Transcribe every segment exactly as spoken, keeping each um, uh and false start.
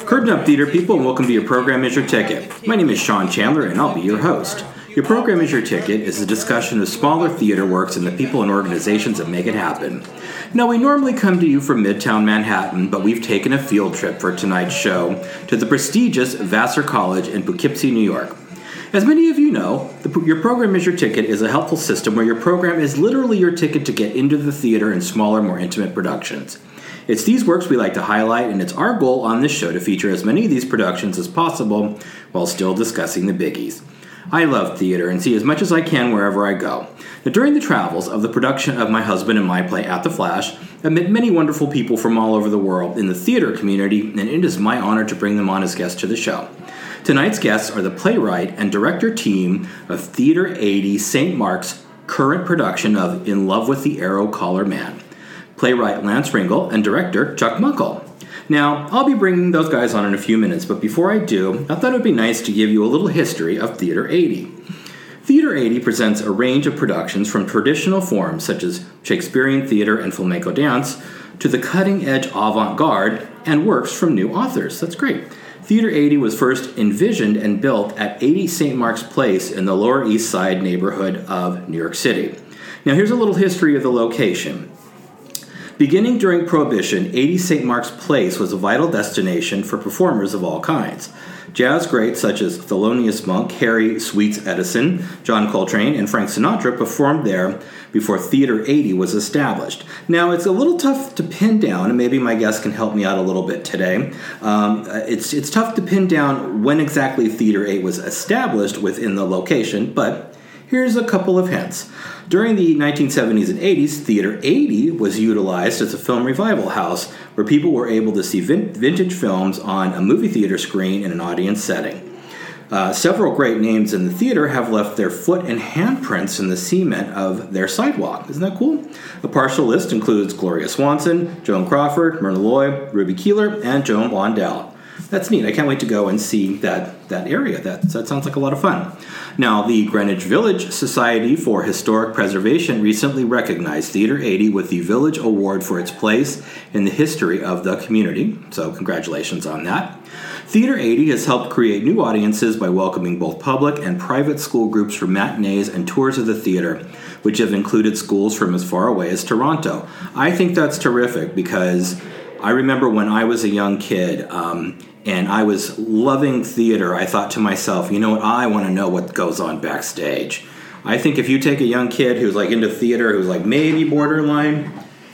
Curtain up, theater people, and welcome to Your Program is Your Ticket. My name is Sean Chandler, and I'll be your host. Your Program is Your Ticket is a discussion of smaller theater works and the people and organizations that make it happen. Now, we normally come to you from Midtown Manhattan, but we've taken a field trip for tonight's show to the prestigious Vassar College in Poughkeepsie, New York. As many of you know, the, Your Program is Your Ticket is a helpful system where your program is literally your ticket to get into the theater in smaller, more intimate productions. It's these works we like to highlight, and it's our goal on this show to feature as many of these productions as possible while still discussing the biggies. I love theater and see as much as I can wherever I go. Now, during the travels of the production of my husband and my play At the Flash, I met many wonderful people from all over the world in the theater community, and it is my honor to bring them on as guests to the show. Tonight's guests are the playwright and director team of Theater eighty Saint Mark's current production of In Love with the Arrow Collar Man, playwright Lance Ringel and director Chuck Muckle. Now, I'll be bringing those guys on in a few minutes, but before I do, I thought it would be nice to give you a little history of Theater eighty. Theater eighty presents a range of productions from traditional forms such as Shakespearean theater and flamenco dance to the cutting-edge avant-garde and works from new authors. That's great. Theater eighty was first envisioned and built at eighty Saint Mark's Place in the Lower East Side neighborhood of New York City. Now, here's a little history of the location. Beginning during Prohibition, eighty Saint Mark's Place was a vital destination for performers of all kinds. Jazz greats such as Thelonious Monk, Harry Sweets Edison, John Coltrane, and Frank Sinatra performed there before Theater eighty was established. Now, it's a little tough to pin down, and maybe my guest can help me out a little bit today. Um, it's, it's tough to pin down when exactly Theater eighty was established within the location, but here's a couple of hints. During the nineteen seventies and eighties, Theater eighty was utilized as a film revival house where people were able to see vin- vintage films on a movie theater screen in an audience setting. Uh, several great names in the theater have left their foot and handprints in the cement of their sidewalk. Isn't that cool? A partial list includes Gloria Swanson, Joan Crawford, Myrna Loy, Ruby Keeler, and Joan Blondell. That's neat. I can't wait to go and see that, that area. That, that sounds like a lot of fun. Now, the Greenwich Village Society for Historic Preservation recently recognized Theater eighty with the Village Award for its place in the history of the community. So congratulations on that. Theater eighty has helped create new audiences by welcoming both public and private school groups for matinees and tours of the theater, which have included schools from as far away as Toronto. I think that's terrific because I remember when I was a young kid, um, and I was loving theater, I thought to myself, you know what, I want to know what goes on backstage. I think if you take a young kid who's like into theater, who's like maybe borderline,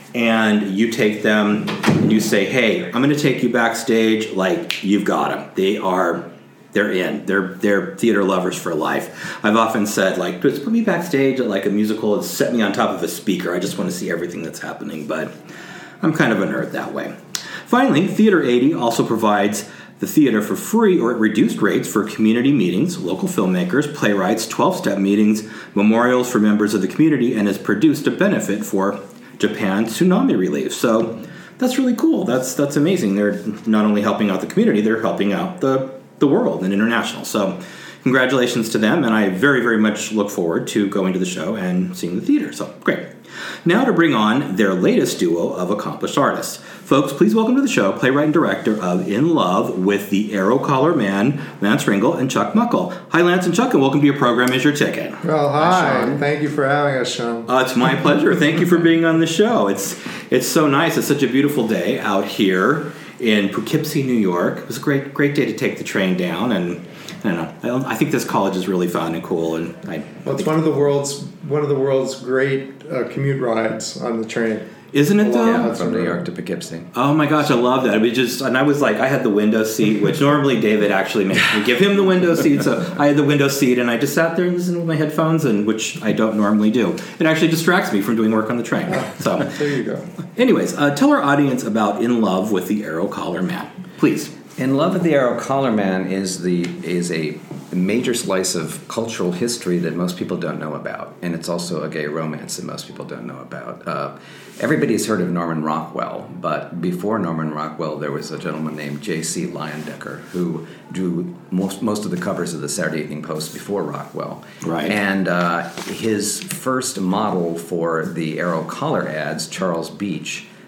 and you take them and you say, hey, I'm going to take you backstage, like, you've got them. They are, they're in. They're they're theater lovers for life. I've often said, like, just put me backstage at like a musical and set me on top of a speaker. I just want to see everything that's happening, but I'm kind of a nerd that way. Finally, Theater eighty also provides the theater for free or at reduced rates for community meetings, local filmmakers, playwrights, twelve-step meetings, memorials for members of the community, and has produced a benefit for Japan tsunami relief. So that's really cool. That's that's amazing. They're not only helping out the community, they're helping out the, the world and international. So congratulations to them, and I very, very much look forward to going to the show and seeing the theater. So great. Now to bring on their latest duo of accomplished artists. Folks, please welcome to the show playwright and director of In Love with the Arrow Collar Man, Lance Ringel and Chuck Muckle. Hi, Lance and Chuck, and welcome to Your Program is Your Ticket. Well, hi. hi Thank you for having us, Sean. Uh, it's my pleasure. Thank you for being on the show. It's it's so nice. It's such a beautiful day out here in Poughkeepsie, New York. It was a great great day to take the train down, and I don't know. I, don't, I think this college is really fun and cool, and I. Well, it's one of the world's one of the world's great uh, commute rides on the train. Isn't it though? Yeah, from New York to Poughkeepsie. Oh my gosh, I love that. We just and I was like, I had the window seat, which normally David actually makes me give him the window seat. So I had the window seat, and I just sat there and listened with my headphones, and which I don't normally do. It actually distracts me from doing work on the train. So there you go. Anyways, uh, tell our audience about In Love with the Arrow Collar Man, please. In Love with the Arrow Collar Man is the is a major slice of cultural history that most people don't know about, and it's also a gay romance that most people don't know about. Uh, everybody's heard of Norman Rockwell, but before Norman Rockwell, there was a gentleman named J C Leyendecker who drew most most of the covers of the Saturday Evening Post before Rockwell. Right. And uh, his first model for the Arrow Collar ads, Charles Beach,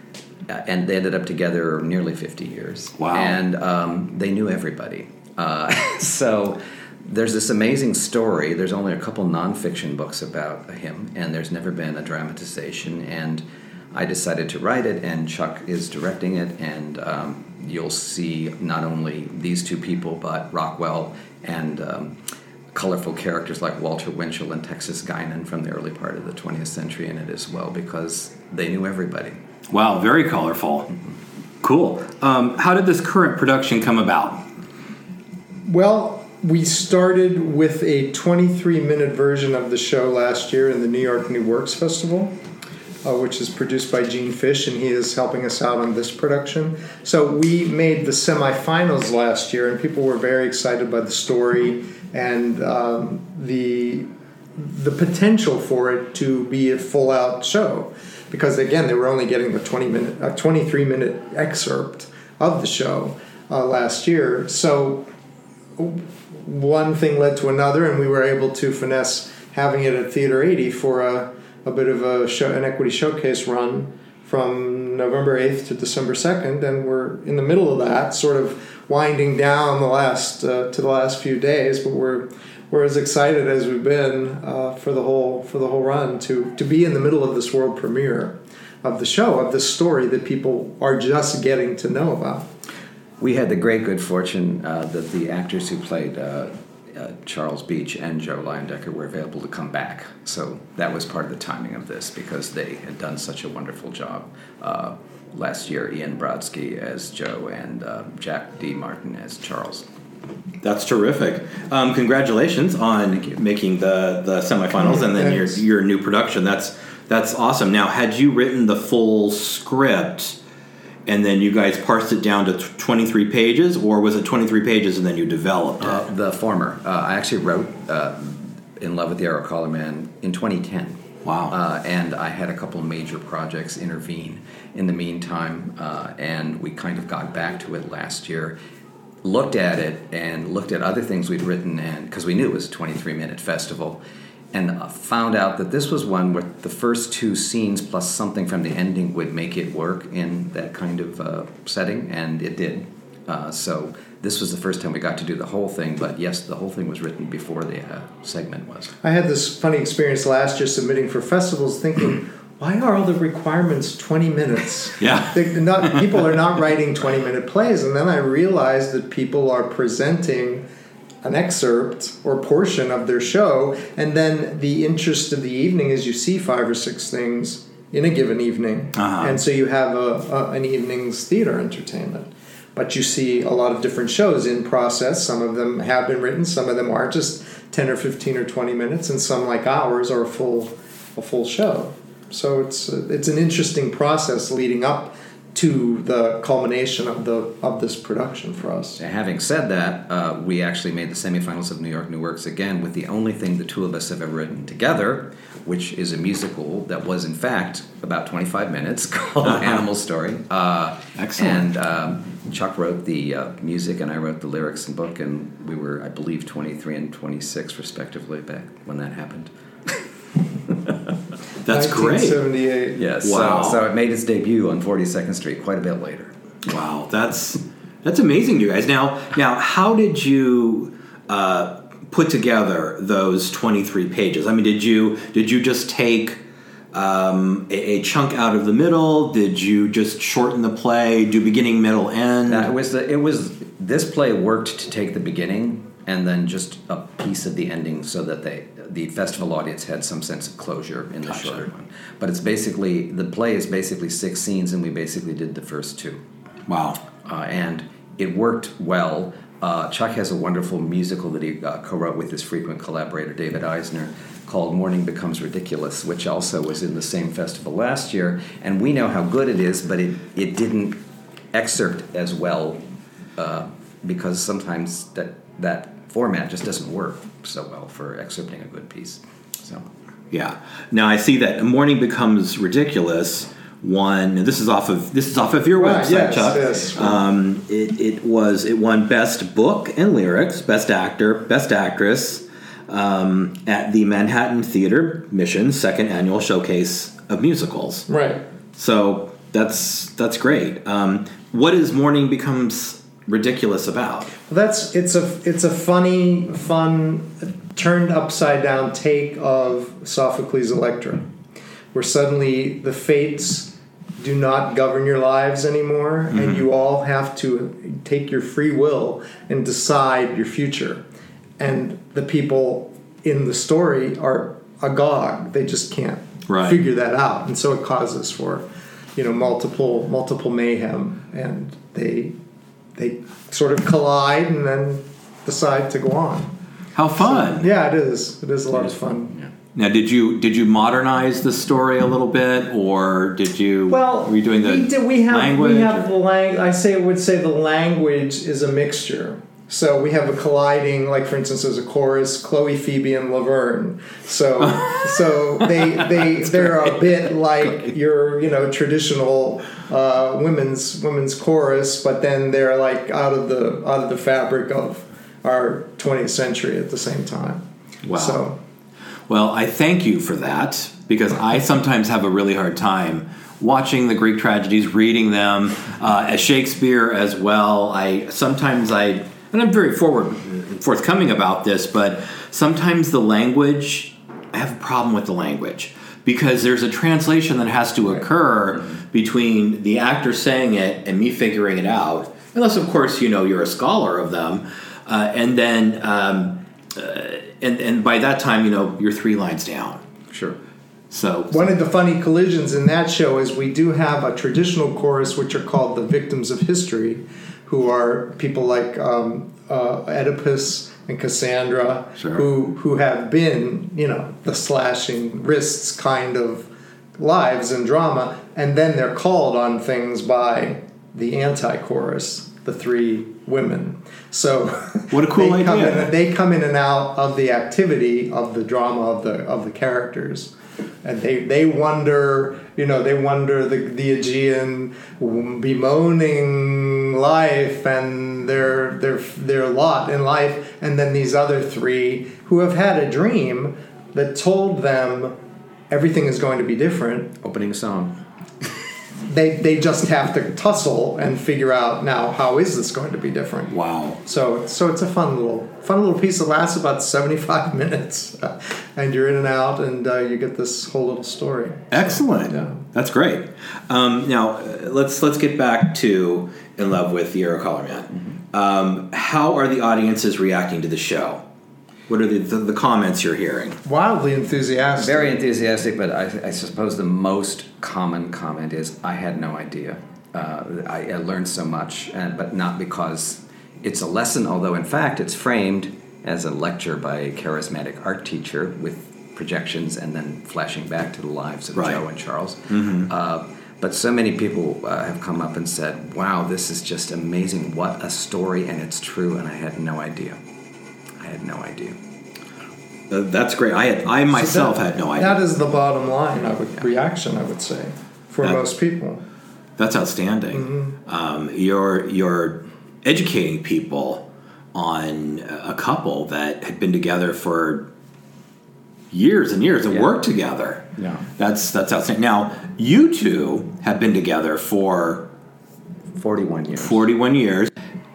and they ended up together nearly fifty years. Wow. And um, they knew everybody. Uh, so there's this amazing story. There's only a couple nonfiction books about him, and there's never been a dramatization. And I decided to write it, and Chuck is directing it, and um, you'll see not only these two people, but Rockwell and um, colorful characters like Walter Winchell and Texas Guinan from the early part of the twentieth century in it as well, because they knew everybody. Wow, very colorful. Mm-hmm. Cool. Um, how did this current production come about? Well, we started with a twenty-three minute version of the show last year in the New York New Works Festival, uh, which is produced by Gene Fish, and he is helping us out on this production. So we made the semifinals last year, and people were very excited by the story and um, the the potential for it to be a full-out show. Because, again, they were only getting the twenty minute, uh, twenty-three minute excerpt of the show uh, last year. So one thing led to another, and we were able to finesse having it at Theater eighty for a, a bit of a show, an equity showcase run from November eighth to December second, and we're in the middle of that, sort of winding down the last uh, to the last few days, but we're we're as excited as we've been uh, for the whole for the whole run to to be in the middle of this world premiere of the show, of this story that people are just getting to know about. We had the great good fortune uh, that the actors who played uh, uh, Charles Beach and Joe Leyendecker were available to come back. So that was part of the timing of this, because they had done such a wonderful job. Uh, last year, Ian Brodsky as Joe and uh, Jack D. Martin as Charles. That's terrific. Um, congratulations on making the, the semifinals and then your your new production. That's that's awesome. Now, had you written the full script and then you guys parsed it down to twenty-three pages, or was it twenty-three pages and then you developed it? Uh, the former. Uh, I actually wrote uh, In Love with the Arrow Collar Man in twenty ten. Wow. Uh, and I had a couple of major projects intervene in the meantime, uh, and we kind of got back to it last year. Looked at it and looked at other things we'd written, and because we knew it was a twenty-three minute festival, and uh, found out that this was one where the first two scenes plus something from the ending would make it work in that kind of uh, setting, and it did. Uh, so this was the first time we got to do the whole thing, but yes, the whole thing was written before the uh, segment was. I had this funny experience last year submitting for festivals, thinking, why are all the requirements twenty minutes? Yeah. They're not, people are not writing twenty-minute plays. And then I realized that people are presenting an excerpt or portion of their show, and then the interest of the evening is you see five or six things in a given evening. Uh-huh. And so you have a, a, an evening's theater entertainment. But you see a lot of different shows in process. Some of them have been written, some of them are just ten or fifteen or twenty minutes, and some, like ours, are a full, a full show. So it's it's an interesting process leading up to the culmination of the of this production for us. Having said that, uh, we actually made the semifinals of New York New Works again with the only thing the two of us have ever written together, which is a musical that was in fact about twenty-five minutes called uh-huh. Animal Story. Uh, Excellent. And um, Chuck wrote the uh, music and I wrote the lyrics and book, and we were, I believe, twenty-three and twenty-six respectively back when that happened. That's great. nineteen seventy-eight. Yes. Wow. So, so it made its debut on forty-second Street quite a bit later. Wow, that's that's amazing, you guys. Now, now, how did you uh, put together those twenty-three pages? I mean, did you did you just take um, a, a chunk out of the middle? Did you just shorten the play, do beginning, middle, end? Uh, it was the, it was this play worked to take the beginning and then just a piece of the ending, so that they the festival audience had some sense of closure in the Gotcha. shorter one. But it's basically the play is basically six scenes, and we basically did the first two. Wow. Uh, and it worked well. Uh, Chuck has a wonderful musical that he uh, co-wrote with his frequent collaborator, David Eisner, called Morning Becomes Ridiculous, which also was in the same festival last year. And we know how good it is, but it, it didn't excerpt as well uh, because sometimes that, that format just doesn't work so well for excerpting a good piece. So, yeah. Now I see that Morning Becomes Ridiculous. Won. This is off of this is off of your Right, website, yes, Chuck. yes. Um, it, it was it won Best Book and Lyrics, Best Actor, Best Actress um, at the Manhattan Theater Mission Second Annual Showcase of Musicals. Right. So That's that's great. Um, what is Morning Becomes Ridiculous about? Well, that's it's a it's a funny, fun, turned upside down take of Sophocles' Electra, where suddenly the fates do not govern your lives anymore, mm-hmm. and you all have to take your free will and decide your future. And the people in the story are agog; they just can't right. figure that out, and so it causes for, you know, multiple multiple mayhem, and they they sort of collide and then decide to go on. How fun! So, yeah, it is. It is a lot of fun. Yeah. Now, did you did you modernize the story a little bit, or did you? Well, were you doing the we, did, we have language? We have the lang- I say would say the language is a mixture. So we have a colliding, like for instance, there's a chorus, Chloe, Phoebe, and Laverne. So, so they they they're a bit like your you know traditional uh, women's women's chorus, but then they're like out of the out of the fabric of our twentieth century at the same time. Wow. So, well, I thank you for that, because I sometimes have a really hard time watching the Greek tragedies, reading them, uh, as Shakespeare as well. I sometimes I. And I'm very forward, forthcoming about this, but sometimes the language, I have a problem with the language, because there's a translation that has to occur between the actor saying it and me figuring it out, unless, of course, you know, you're a scholar of them, uh, and then, um, uh, and, and by that time, you know, you're three lines down. Sure. So one of the funny collisions in that show is we do have a traditional chorus, which are called the victims of history, who are people like um, uh, Oedipus and Cassandra, sure. who who have been, you know, the slashing wrists kind of lives and drama, and then they're called on things by the anti-chorus, the three women. So what a cool they idea! Come in, they come in and out of the activity of the drama of the of the characters. And they, they wonder, you know, they wonder the, the Aegean bemoaning life and their their their lot in life, and then these other three who have had a dream that told them everything is going to be different. Opening song. They they just have to tussle and figure out now, how is this going to be different? Wow. So so it's a fun little fun little piece that lasts about seventy-five minutes, uh, and you're in and out, and uh, you get this whole little story. Excellent. So, yeah. That's great. Um, now uh, let's let's get back to In Love with the Hero Color Man. Mm-hmm. Um, how are the audiences reacting to the show? What are the, the, the comments you're hearing? Wildly enthusiastic. Very enthusiastic, but I, I suppose the most common comment is, I had no idea. Uh, I, I learned so much, and, but not because it's a lesson, although in fact it's framed as a lecture by a charismatic art teacher with projections and then flashing back to the lives of right. Joe and Charles. Mm-hmm. Uh, but so many people uh, have come up and said, wow, this is just amazing. What a story, and it's true, and I had no idea. I had no idea. Uh, that's great. I had, I myself so that, had no idea. That is the bottom line. I would reaction. I would say for that, most people. That's outstanding. Mm-hmm. Um, you're you're educating people on a couple that had been together for years and years and yeah. worked together. Yeah, that's that's outstanding. Now you two have been together for forty-one years. Forty-one years.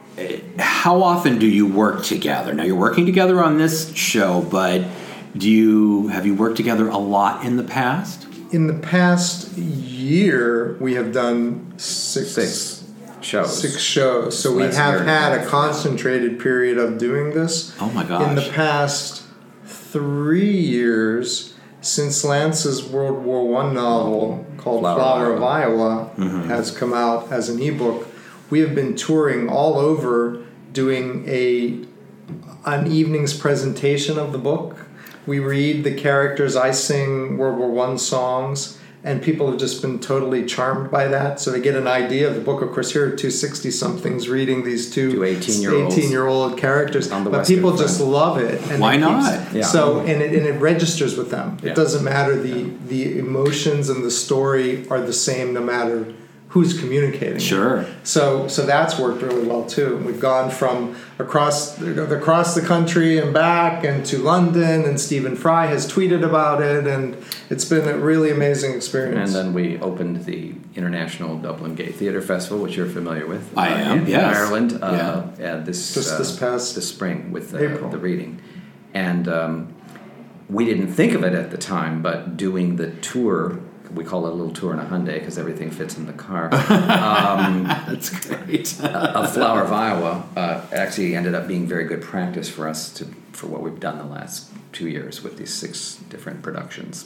How often do you work together? Now you're working together on this show, but do you have you worked together a lot in the past? In the past year, we have done six, six shows. Six shows. So we Last have year, had a now. concentrated period of doing this. Oh my gosh. In the past three years, since Lance's World War One novel called Flower, Flower of Iowa. Iowa Mm-hmm. has come out as an ebook, we have been touring all over doing a an evening's presentation of the book. We read the characters, I sing World War One songs, and people have just been totally charmed by that. So they get an idea of the book. Of course, here are two sixty-somethings reading these two, two eighteen-year-olds eighteen-year-old characters. On the but Western people Front. just love it. And Why it not? Keeps, Yeah. So, and it, and it registers with them. Yeah. It doesn't matter. The, the emotions and the story are the same no matter who's communicating. Sure. So so that's worked really well too. We've gone from across across the country and back and to London, and Stephen Fry has tweeted about it, and it's been a really amazing experience. And then we opened the International Dublin Gay Theatre Festival, which you're familiar with. I uh, am, in, yes. in Ireland. Uh, Yeah. and this Just uh, this past this spring with uh, April. the reading, and um, we didn't think of it at the time, but doing the tour. We call it a little tour in a Hyundai because everything fits in the car. Um, That's great. of Flower of Iowa uh, actually ended up being very good practice for us to for what we've done the last two years with these six different productions.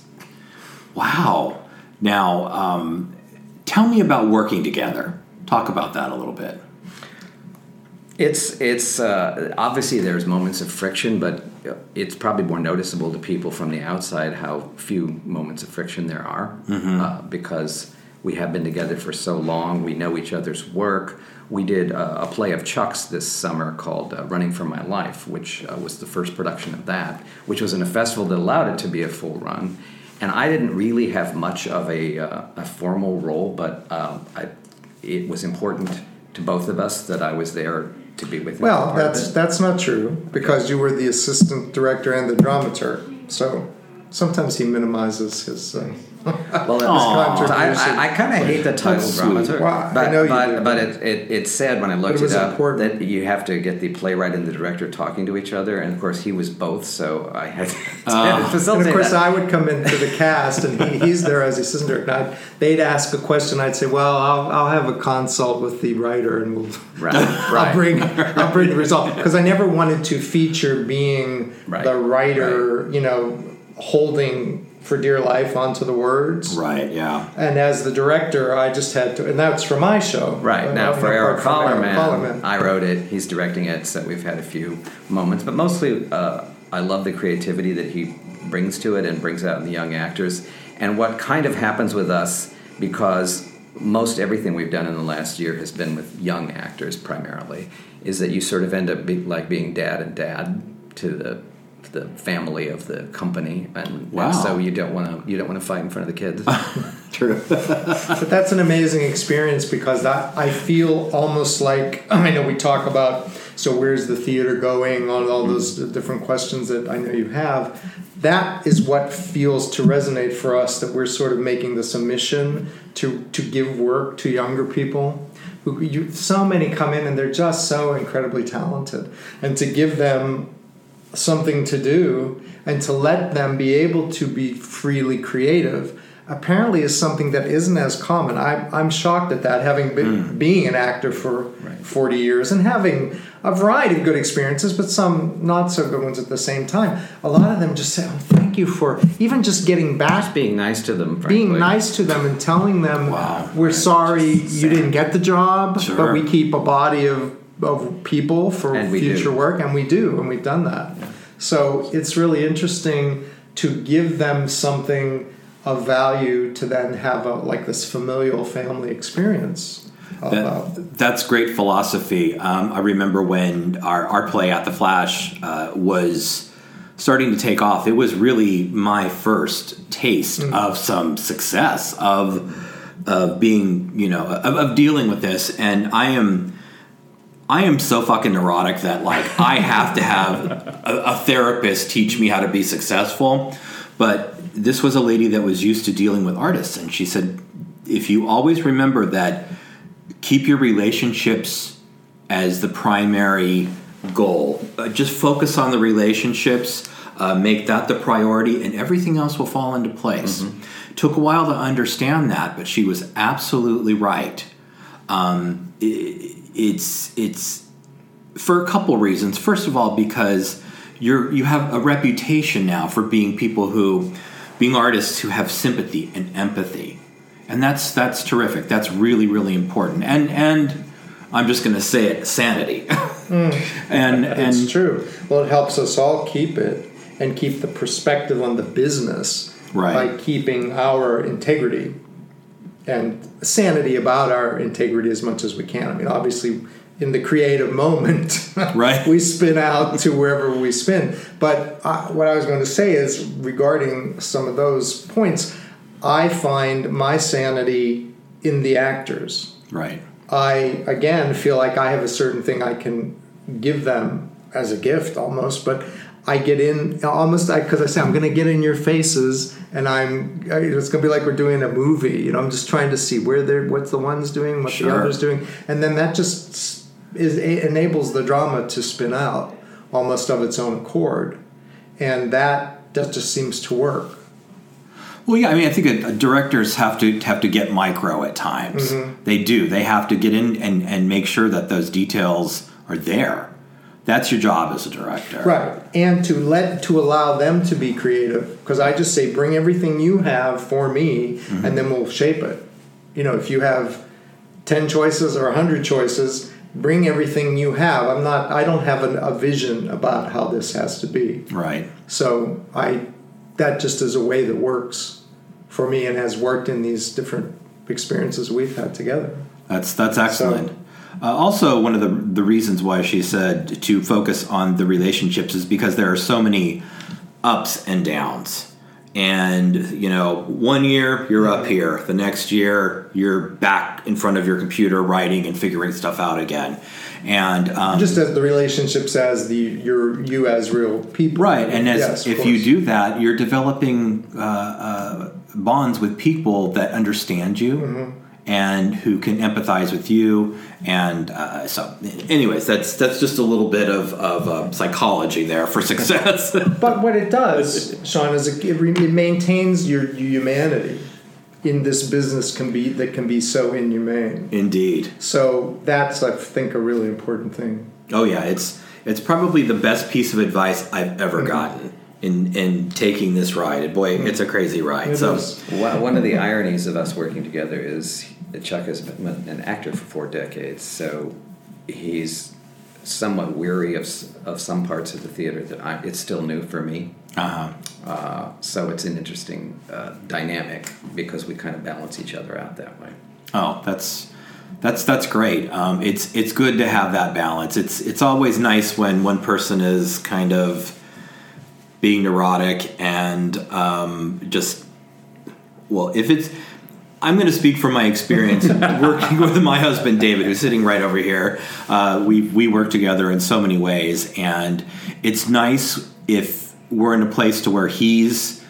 Wow. Now, um, tell me about working together. Talk about that a little bit. It's it's uh, obviously there's moments of friction, but it's probably more noticeable to people from the outside how few moments of friction there are, mm-hmm. uh, because we have been together for so long. We know each other's work. We did a, a play of Chuck's this summer called uh, Running for My Life, which uh, was the first production of that, which was in a festival that allowed it to be a full run. And I didn't really have much of a, uh, a formal role, but uh, I, it was important to both of us that I was there to be with him. Well, that's that's not true, because you were the assistant director and the dramaturg. So sometimes he minimizes his, uh, well, his I, contribution. I, I kind of hate the title That's dramaturg, sweet. Well, I but know you but, do. but it, it, it's sad when I But looked it it, was up important. that you have to get the playwright and the director talking to each other, and of course he was both, so I had to Uh, facilitate And of course, that. I would come into the cast, and he, he's there as the assistant director. And I'd, they'd ask a question. I'd say, "Well, I'll, I'll have a consult with the writer, and we'll Right, I'll right. bring I'll bring the result." Because I never wanted to feature being Right, the writer, you know, holding for dear life onto the words. Right, yeah. And as the director, I just had to, and that's for my show. Right, Uh, now you for know, Eric from Eric Collerman, Collerman. I wrote it, he's directing it, so we've had a few moments, but mostly uh, I love the creativity that he brings to it and brings out in the young actors. And what kind of happens with us, because most everything we've done in the last year has been with young actors primarily, is that you sort of end up be, like being dad and dad to the the family of the company, and, Wow. and so you don't want to you don't want to fight in front of the kids. True. But that's an amazing experience, because that, I feel almost like, I know we talk about, so where's the theater going, on all those different questions that I know you have. That is what feels to resonate for us, that we're sort of making this a mission to, to give work to younger people. Who you, so many come in and they're just so incredibly talented. And to give them something to do and to let them be able to be freely creative apparently is something that isn't as common. I, I'm shocked at that, having been mm. being an actor for right. forty years and having a variety of good experiences, but some not so good ones at the same time. A lot of them just say, "Oh, thank you for even just getting back." Just being nice to them, frankly. Being nice to them and telling them, wow. "We're right. sorry you didn't get the job, sure. but we keep a body of of people for future do. work," and we do, and we've done that. Yeah. So it's really interesting to give them something of value to then have a, like this familial family experience. That, that's great philosophy. Um, I remember when our, our play At the Flash uh, was starting to take off. It was really my first taste mm. of some success of of being, you know, of, of dealing with this, and I am. I am so fucking neurotic that, like, I have to have a, a therapist teach me how to be successful. But this was a lady that was used to dealing with artists, and she said, if you always remember that, keep your relationships as the primary goal. Uh, just focus on the relationships, uh, make that the priority, and everything else will fall into place. Mm-hmm. Took a while to understand that, but she was absolutely right. Um, it, It's it's for a couple reasons. First of all, because you're you have a reputation now for being people who, being artists who have sympathy and empathy, and that's that's terrific. That's really really important. And and I'm just going to say it, sanity. mm. And it's and true. Well, it helps us all keep it and keep the perspective on the business right. by keeping our integrity and sanity about our integrity as much as we can. I mean, obviously, in the creative moment, right. we spin out to wherever we spin. But uh, what I was going to say is, regarding some of those points, I find my sanity in the actors. Right. I, again, feel like I have a certain thing I can give them as a gift almost, but I get in almost because I say I'm going to get in your faces, and I'm it's going to be like we're doing a movie. You know, I'm just trying to see where they're, what's the one's doing, what Sure. the other's doing, and then that just is enables the drama to spin out almost of its own accord, and that that just seems to work. Well, yeah, I mean, I think uh, directors have to have to get micro at times. Mm-hmm. They do. They have to get in and, and make sure that those details are there. That's your job as a director. Right. And to let to allow them to be creative. Because I just say, bring everything you have for me, mm-hmm. and then we'll shape it. You know, if you have ten choices or one hundred choices, bring everything you have. I'm not, I don't have an, a vision about how this has to be. Right. So I, that just is a way that works for me and has worked in these different experiences we've had together. That's that's excellent. So, uh, also, one of the the reasons why she said to focus on the relationships is because there are so many ups and downs. And, you know, one year you're up here. The next year you're back in front of your computer writing and figuring stuff out again. And um, just as the relationships as the you're you as real people. Right. And as yes, if you do that, you're developing uh, uh, bonds with people that understand you. Mm-hmm. And who can empathize with you, and uh, so. Anyways, that's that's just a little bit of of uh, psychology there for success. But what it does, Sean, is it, it maintains your, your humanity in this business can be that can be so inhumane. Indeed. So that's, I think, a really important thing. Oh yeah, it's it's probably the best piece of advice I've ever mm-hmm. gotten. In, in taking this ride. And boy, it's a crazy ride. It so is. One of the ironies of us working together is Chuck has been an actor for four decades, so he's somewhat weary of of some parts of the theater that I, it's still new for me. Uh-huh. Uh, so it's an interesting uh, dynamic because we kind of balance each other out that way. Oh, that's that's that's great. Um, it's it's good to have that balance. It's it's always nice when one person is kind of being neurotic and um, just, well, if it's, I'm going to speak from my experience working with my husband, David, who's sitting right over here. Uh, we we work together in so many ways, and it's nice if we're in a place to where he's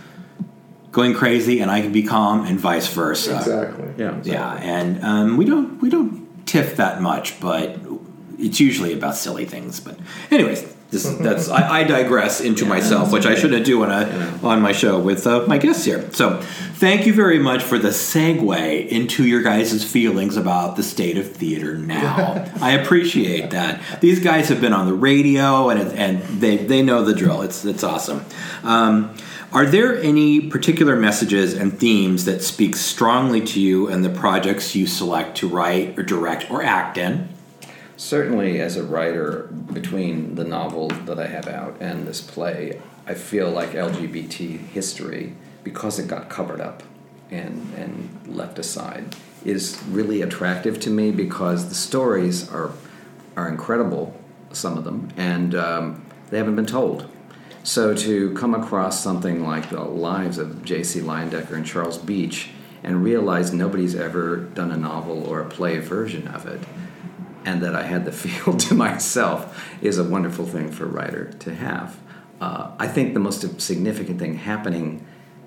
going crazy and I can be calm, and vice versa. Exactly. Yeah. Exactly. Yeah, and um, we don't we don't tiff that much, but it's usually about silly things. But anyways. This, that's I, I digress into yeah, myself, which okay. I shouldn't do on a yeah. on my show with uh, my guests here. So, thank you very much for the segue into your guys' feelings about the state of theater now. I appreciate that. These guys have been on the radio, and and they they know the drill. It's it's awesome. Um, are there any particular messages and themes that speak strongly to you in the projects you select to write or direct or act in? Certainly, as a writer, between the novel that I have out and this play, I feel like L G B T history, because it got covered up and, and left aside, is really attractive to me because the stories are are incredible, some of them, and um, they haven't been told. So to come across something like the lives of J C Leyendecker and Charles Beach and realize nobody's ever done a novel or a play version of it, and that I had the field to myself, is a wonderful thing for a writer to have. Uh, I think the most significant thing happening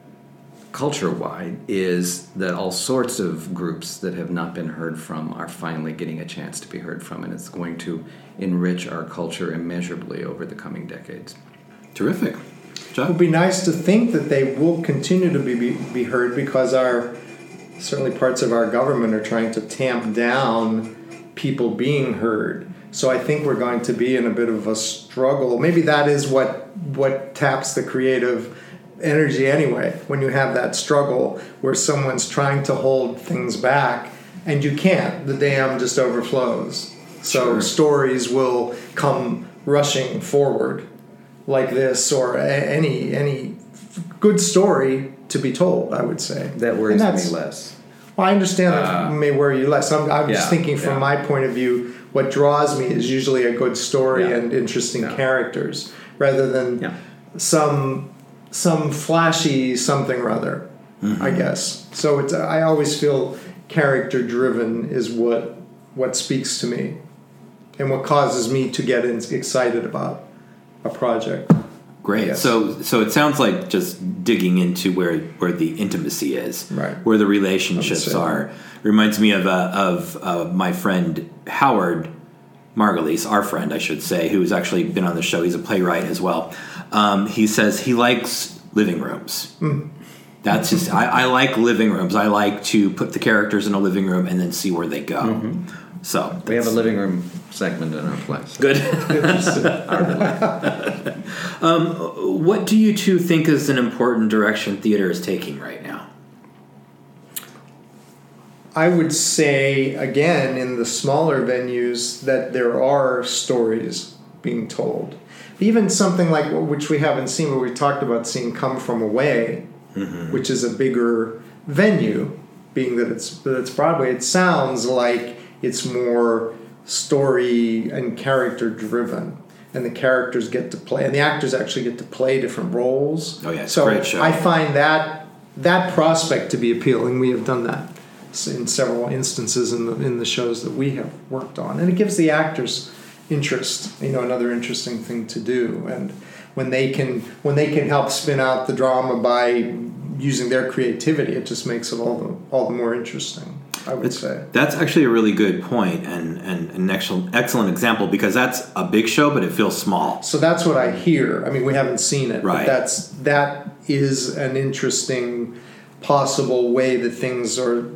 culture-wide is that all sorts of groups that have not been heard from are finally getting a chance to be heard from, and it's going to enrich our culture immeasurably over the coming decades. Terrific. John? It would be nice to think that they will continue to be, be, be heard because our certainly parts of our government are trying to tamp down people being heard. So I think we're going to be in a bit of a struggle. Maybe that is what what taps the creative energy anyway, when you have that struggle where someone's trying to hold things back and you can't. The dam just overflows. So Sure. stories will come rushing forward like this, or a- any any good story to be told, I would say. That worries And me that's- less. Well, I understand that Uh, may worry you less. I'm, I'm yeah, just thinking from yeah. my point of view, what draws me is usually a good story Yeah. and interesting Yeah. characters, rather than Yeah. some some flashy something or other, Mm-hmm. I guess. So it's I always feel character driven is what what speaks to me and what causes me to get in, excited about a project. Great. Yes. So so it sounds like just digging into where, where the intimacy is, right, where the relationships are. Reminds me of uh, of uh, my friend Howard Margulies, our friend, I should say, who's actually been on the show. He's a playwright as well. Um, he says he likes living rooms. Mm. That's just I, I like living rooms. I like to put the characters in a living room and then see where they go. Mm-hmm. So we have a living room segment in our place. Good. um, what do you two think is an important direction theater is taking right now? I would say, again, in the smaller venues, that there are stories being told. Even something like, which we haven't seen, but we talked about seeing Come From Away, mm-hmm. which is a bigger venue, being that it's, that it's Broadway. It sounds like it's more story and character driven, and the characters get to play, and the actors actually get to play different roles. Oh yeah, it's so a great show. I find that that prospect to be appealing. We have done that in several instances in the in the shows that we have worked on, and it gives the actors interest. You know, another interesting thing to do, and when they can when they can help spin out the drama by using their creativity, it just makes it all the all the more interesting, I would it's, say. That's actually a really good point and, and an excellent, excellent example, because that's a big show, but it feels small. So that's what I hear. I mean, we haven't seen it, right. but that's, that is an interesting possible way that things are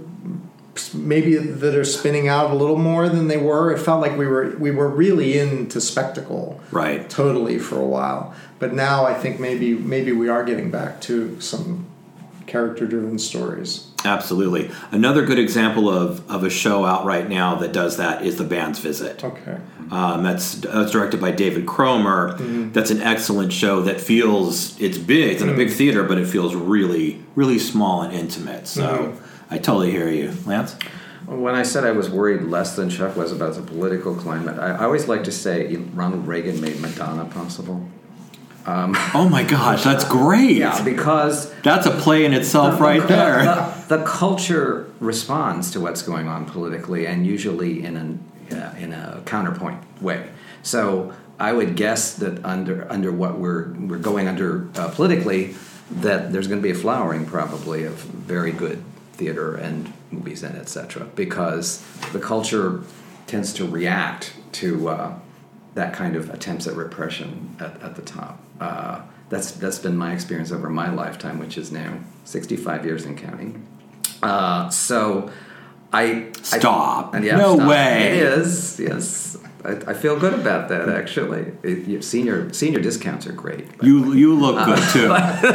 maybe that are spinning out a little more than they were. It felt like we were we were really into spectacle, right? Totally for a while, but now I think maybe maybe we are getting back to some character-driven stories. Absolutely. Another good example of, of a show out right now that does that is The Band's Visit. Okay. Um, that's, that's directed by David Cromer. Mm-hmm. That's an excellent show that feels, it's big, it's in mm-hmm. a big theater, but it feels really, really small and intimate. So mm-hmm. I totally hear you. Lance? When I said I was worried less than Chuck was about the political climate, I, I always like to say Ronald Reagan made Madonna possible. Um, oh my gosh, that's great! Yeah, because that's a play in itself, the, right the, there. The, the culture responds to what's going on politically, and usually in an uh, in a counterpoint way. So I would guess that under under what we're we're going under uh, politically, that there's going to be a flowering probably of very good theater and movies and et cetera. Because the culture tends to react to. Uh, that kind of attempts at repression at, at the top. Uh, that's that's been my experience over my lifetime, which is now sixty-five years and counting. Uh, so I... Stop. I, yeah, no stop. way. It is, yes. I, I feel good about that, actually. It, you, senior senior discounts are great. You you look uh, good, too.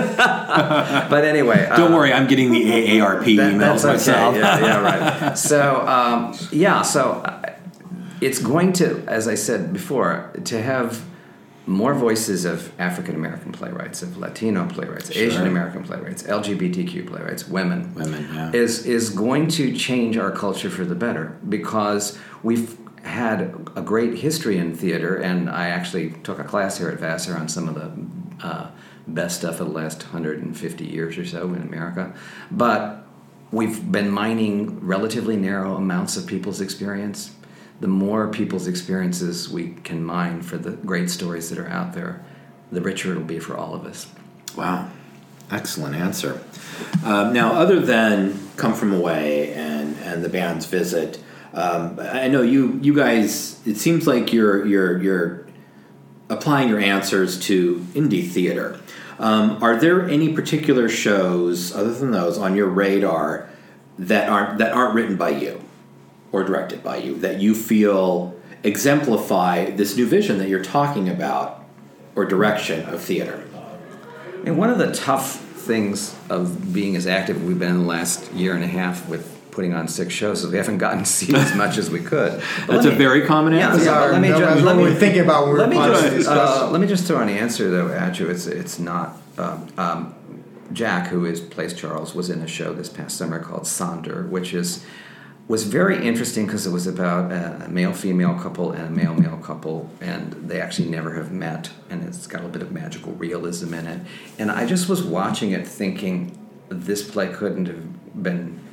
But anyway... Don't uh, worry, I'm getting the A A R P that, emails that's okay. myself. Yeah, yeah, right. So, um, yeah, so... It's going to, as I said before, to have more voices of African American playwrights, of Latino playwrights, sure. Asian American playwrights, L G B T Q playwrights, women, women, yeah. is is going to change our culture for the better, because we've had a great history in theater, and I actually took a class here at Vassar on some of the uh, best stuff of the last one hundred fifty years or so in America, but we've been mining relatively narrow amounts of people's experience. The more people's experiences we can mine for the great stories that are out there, the richer it'll be for all of us. Wow. Excellent answer. Um, now, other than Come From Away and, and The Band's Visit, um, I know you you guys, it seems like you're you're you're applying your answers to indie theater. Um, are there any particular shows, other than those, on your radar that aren't that aren't written by you or directed by you, that you feel exemplify this new vision that you're talking about, or direction of theater? And one of the tough things of being as active we've been in the last year and a half with putting on six shows is we haven't gotten to see as much as we could. But That's a me, very common answer. Yeah, yeah, let me no, just, let me think about let me just uh, let me just throw an answer though at you. It's it's not. Um, um, Jack, who is plays Charles, was in a show this past summer called Sonder, which is. was very interesting because it was about a male-female couple and a male-male couple, and they actually never have met, and it's got a bit of magical realism in it. And I just was watching it thinking this play couldn't have been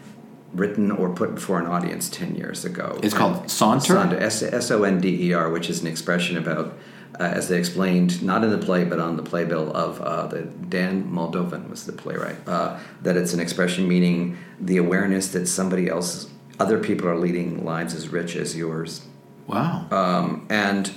written or put before an audience ten years ago. It's And called Saunter? Sonder, S- S O N D E R, which is an expression about, uh, as they explained, not in the play, but on the playbill of uh, the Dan Moldovan was the playwright, uh, that it's an expression meaning the awareness that somebody else, other people are leading lives as rich as yours. Wow. Um, and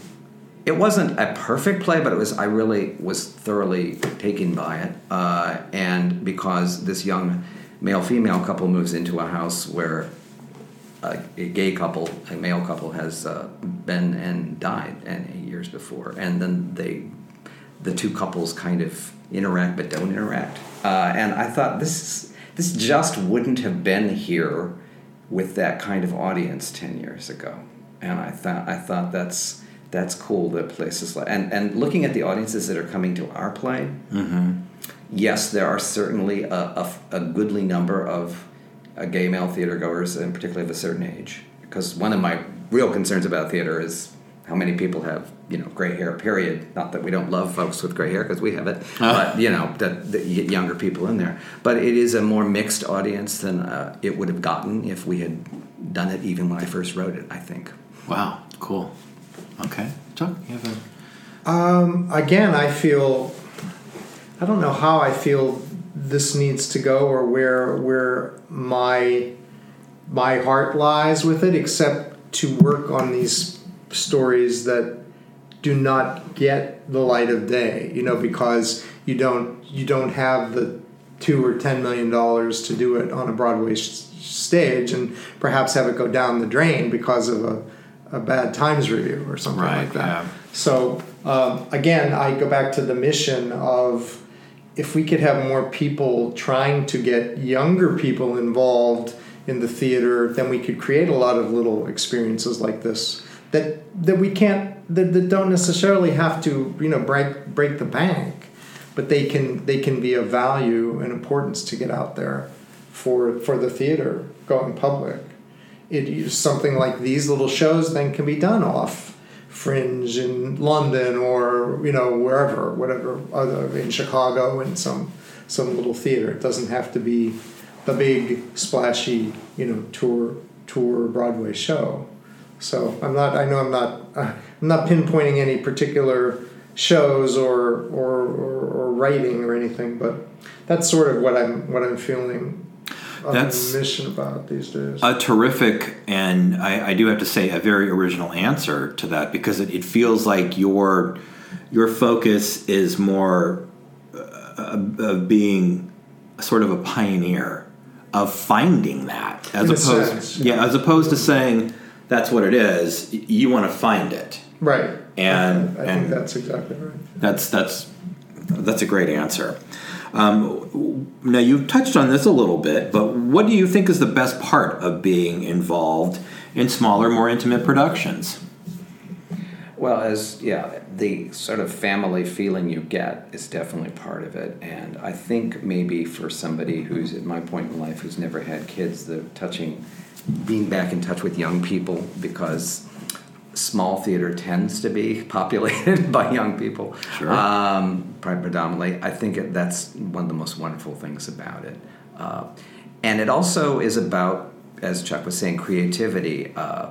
it wasn't a perfect play, but it was. I really was thoroughly taken by it, uh, and because this young male-female couple moves into a house where a, a gay couple, a male couple, has uh, been and died and years before, and then they, the two couples kind of interact but don't interact, uh, and I thought this this just wouldn't have been here with that kind of audience ten years ago, and I thought I thought that's. That's cool that places like and, and looking at the audiences that are coming to our play, Mm-hmm. yes, there are certainly a, a, a goodly number of uh, gay male theater goers, and particularly of a certain age. Because one of my real concerns about theater is how many people have, you know, gray hair, period. Not that we don't love folks with gray hair, because we have it, Uh. but, you know, the, the younger people in there. But it is a more mixed audience than uh, it would have gotten if we had done it even when I first wrote it, I think. Wow. Cool. Okay. Chuck, you have a... Um, again, I feel, I don't know how I feel this needs to go or where where my my heart lies with it, except to work on these stories that do not get the light of day, you know, because you don't you don't have the two or ten million dollars to do it on a Broadway sh- stage, and perhaps have it go down the drain because of a a bad Times review or something Right, like that. yeah. So um, again, I go back to the mission of if we could have more people trying to get younger people involved in the theater, then we could create a lot of little experiences like this that that we can't that, that don't necessarily have to, you know, break break the bank, but they can they can be of value and importance to get out there for for the theater going public. It something like these little shows then can be done off Fringe in London or, you know, wherever, whatever, other in Chicago in some some little theater. It doesn't have to be the big splashy, you know, tour tour Broadway show. So I'm not. I know I'm not. Uh, I'm not pinpointing any particular shows or or, or or writing or anything, but that's sort of what I'm what I'm feeling. That's a mission about these days. A terrific, and I, I do have to say, a very original answer to that, because it, it feels like your your focus is more uh, of being sort of a pioneer of finding that, as In a opposed, sense, yeah, as opposed to saying that's what it is. You want to find it, Right. and I, I and think that's exactly right. That's that's that's a great answer. Um, now, you've touched on this a little bit, but what do you think is the best part of being involved in smaller, more intimate productions? Well, as, yeah, the sort of family feeling you get is definitely part of it. And I think maybe for somebody who's at my point in life who's never had kids, the touching, being back in touch with young people, because small theater tends to be populated by young people, Sure. um, predominantly. I think it, that's one of the most wonderful things about it. Uh, and it also is about, as Chuck was saying, creativity. Uh,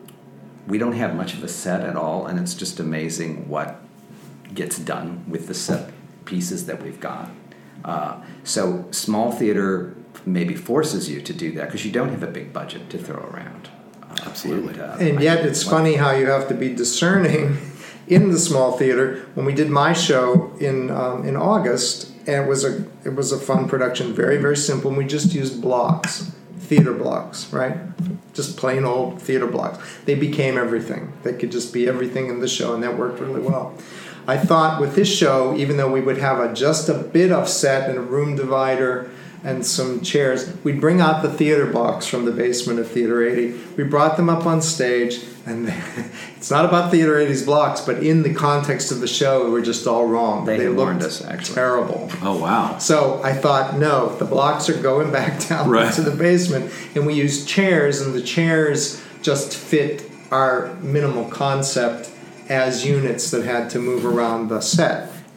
we don't have much of a set at all, and it's just amazing what gets done with the set pieces that we've got. Uh, so small theater maybe forces you to do that because you don't have a big budget to throw around. Absolutely. And, uh, And yet it's funny how you have to be discerning in the small theater. When we did my show in um, in August, and it was a it was a fun production, very, very simple, and we just used blocks, theater blocks, right? Just plain old theater blocks. They became everything. They could just be everything in the show, and that worked really well. I thought with this show, even though we would have a, just a bit of set and a room divider and some chairs, we'd bring out the theater box from the basement of Theater eighty. We brought them up on stage, and it's not about Theater eighty's blocks, but in the context of the show, they were just all wrong. They, they warned looked us, actually. terrible. Oh, wow. So I thought, no, the blocks are going back down Right. into the basement, and we used chairs, and the chairs just fit our minimal concept as units that had to move around the set.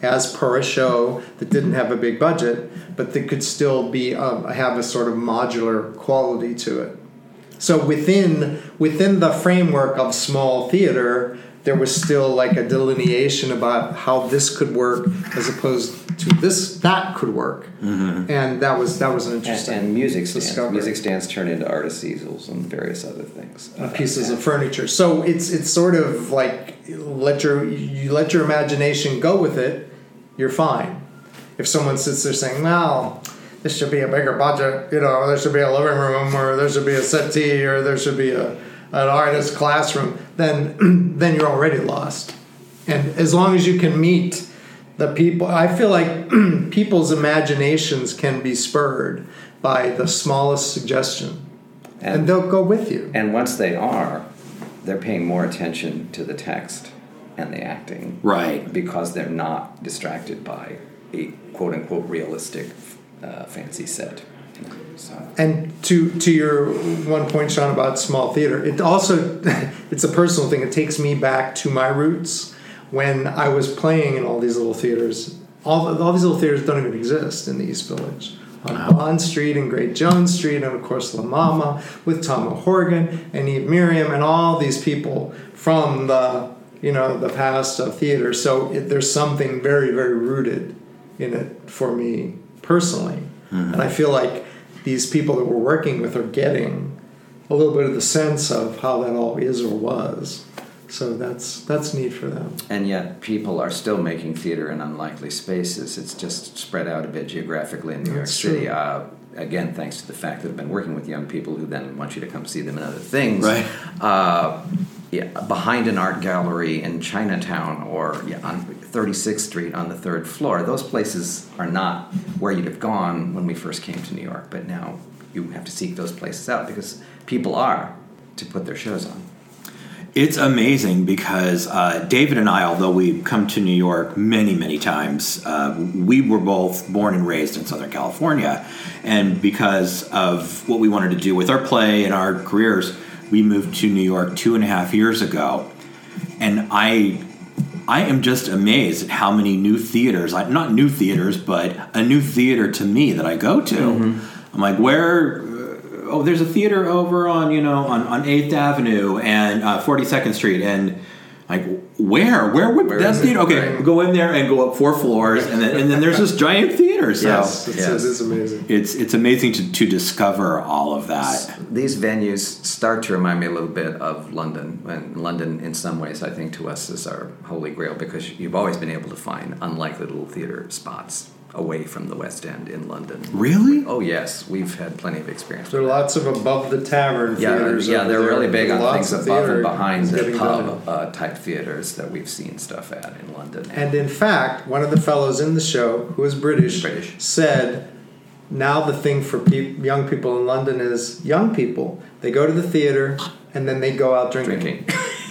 as per a show that didn't have a big budget, but that could still be um, have a sort of modular quality to it. So within within the framework of small theater, there was still like a delineation about how this could work as opposed to this that could work, mm-hmm. and that was that was an interesting and, and music stands. discovery. Music stands turn into artist easels and various other things, uh, pieces of furniture. So it's it's sort of like let your you let your imagination go with it. You're fine. If someone sits there saying, "Well, this should be a bigger budget," you know, there should be a living room, or there should be a settee, or there should be a an artist classroom, then then you're already lost. And as long as you can meet the people, I feel like people's imaginations can be spurred by the smallest suggestion, and, and they'll go with you. And once they are, they're paying more attention to the text and the acting, right? Because they're not distracted by a quote unquote realistic uh, fancy set. So. And to to your one point, Sean, about small theater, it also it's a personal thing. It takes me back to my roots when I was playing in all these little theaters. All all these little theaters don't even exist in the East Village. On wow. Bond Street and Great Jones Street, and of course La Mama with Tom O'Horgan and Eve Miriam and all these people from the you know the past of theater. So it, there's something very very rooted in it for me personally, mm-hmm. and I feel like these people that we're working with are getting a little bit of the sense of how that all is or was. So that's that's neat for them. And yet people are still making theater in unlikely spaces. It's just spread out a bit geographically in New that's York City. True. Uh, again, thanks to the fact that I've been working with young people who then want you to come see them in other things. Right. Uh, yeah, behind an art gallery in Chinatown or yeah, on thirty-sixth Street on the third floor. Those places are not where you'd have gone when we first came to New York, but now you have to seek those places out because people are to put their shows on. It's amazing because uh, David and I, although we've come to New York many, many times, uh, we were both born and raised in Southern California. And because of what we wanted to do with our play and our careers, we moved to New York two and a half years ago. And I I am just amazed at how many new theaters, not new theaters, but a new theater to me that I go to. Mm-hmm. I'm like, where... oh, there's a theater over on, you know, on, on eighth Avenue and uh, forty-second Street. And, like, where? Where would where that theater? Okay, right. Go in there and go up four floors, and then and then there's this giant theater. So yes, it's, yes. it's amazing. It's it's amazing to, to discover all of that. These venues start to remind me a little bit of London. And London, in some ways, I think to us is our holy grail because you've always been able to find unlikely little theater spots away from the West End in London. Really? Oh, yes. We've had plenty of experience. There are lots of above the tavern yeah, theaters. Yeah, they're there. really big on things above and behind the pub uh, type theaters that we've seen stuff at in London. And in fact, one of the fellows in the show, who is British, British. said, now the thing for pe- young people in London is young people. They go to the theater and then they go out drinking. Drinking.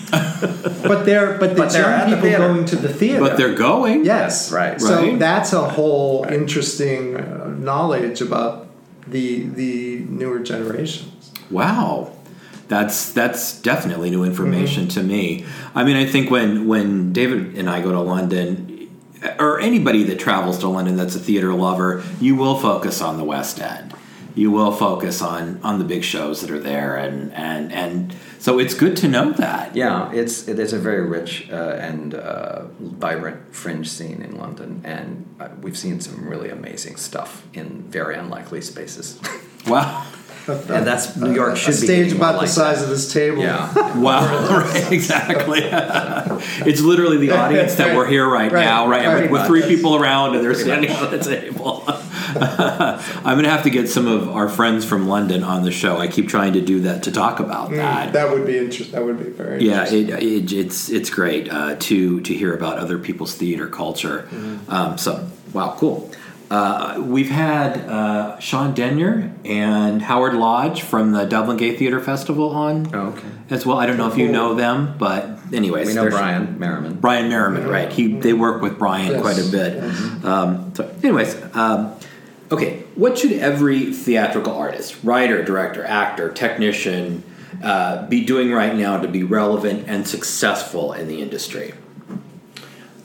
But they're but, but they're young people the going to the theater. But they're going. Yes, right. So right. that's a whole right. interesting uh, knowledge about the the newer generations. Wow, that's that's definitely new information mm-hmm. to me. I mean, I think when when David and I go to London, or anybody that travels to London that's a theater lover, you will focus on the West End. You will focus on, on the big shows that are there, and, and, and so it's good to know that. Yeah, it's it is a very rich uh, and uh, vibrant fringe scene in London, and uh, we've seen some really amazing stuff in very unlikely spaces. Wow. And that's New York should a be stage about like the size that. of this table. Yeah. Wow. Right. Exactly. It's literally the audience that we're here right, right. now, right? right. With, with three people around, and they're standing on the table. I'm going to have to get some of our friends from London on the show. I keep trying to do that to talk about that. Mm, that would be interesting. That would be very yeah, interesting. Yeah, it, it, it's it's great uh, to to hear about other people's theater culture. Mm-hmm. Um, so wow, cool. Uh, we've had uh, Sean Denyer and Howard Lodge from the Dublin Gay Theatre Festival on oh, okay. as well. I don't know if you know them, but anyways. We know Brian Merriman. Brian Merriman, right. He They work with Brian yes. quite a bit. Yes. Um, so anyways, um, okay, what should every theatrical artist, writer, director, actor, technician uh, be doing right now to be relevant and successful in the industry?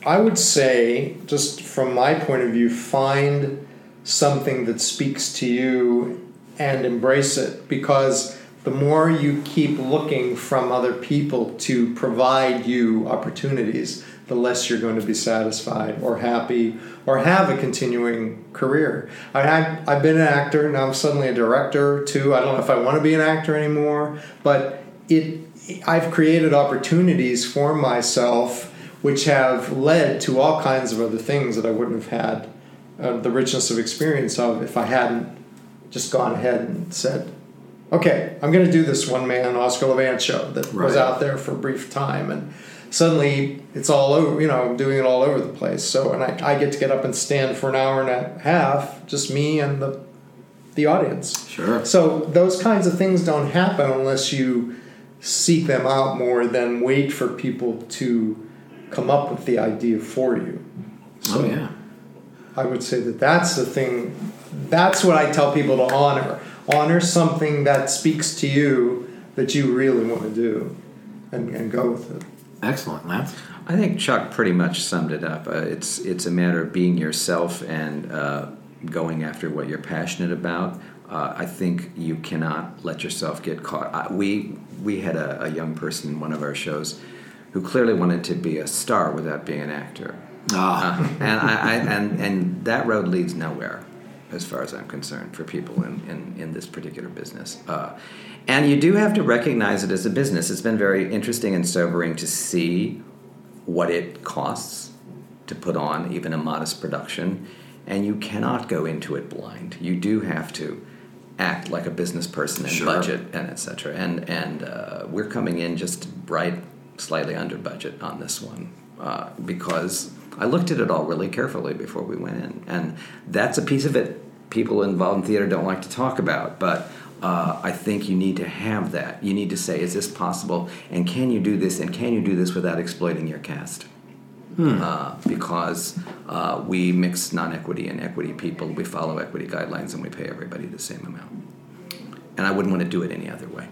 I would say, just from my point of view, find something that speaks to you and embrace it, because the more you keep looking from other people to provide you opportunities, the less you're going to be satisfied or happy or have a continuing career. I had, I've been an actor, now I'm suddenly a director too. I don't know if I want to be an actor anymore, but it I've created opportunities for myself which have led to all kinds of other things that I wouldn't have had uh, the richness of experience of if I hadn't just gone ahead and said, okay, I'm going to do this one-man Oscar Levant show that right. was out there for a brief time, and suddenly it's all over, you know, I'm doing it all over the place. So, and I, I get to get up and stand for an hour and a half, just me and the the audience. Sure. So those kinds of things don't happen unless you seek them out more than wait for people to come up with the idea for you. So oh, yeah. I would say that that's the thing, that's what I tell people to honor. Honor something that speaks to you that you really want to do, and, and go with it. Excellent, Lance. I think Chuck pretty much summed it up. Uh, it's it's a matter of being yourself and uh, going after what you're passionate about. Uh, I think you cannot let yourself get caught. I, we we had a, a young person in one of our shows who clearly wanted to be a star without being an actor, Ah. uh, and I, I and and that road leads nowhere, as far as I'm concerned, for people in, in, in this particular business. Uh, and you do have to recognize it as a business. It's been very interesting and sobering to see what it costs to put on even a modest production, and you cannot go into it blind. You do have to act like a business person and Sure. budget and et cetera. And, and uh, we're coming in just right, slightly under budget on this one uh, because I looked at it all really carefully before we went in. And that's a piece of it people involved in theater don't like to talk about, but uh, I think you need to have that. You need to say, is this possible? And can you do this? And can you do this without exploiting your cast? Hmm. Uh, because uh, we mix non-equity and equity people. We follow equity guidelines and we pay everybody the same amount. And I wouldn't want to do it any other way.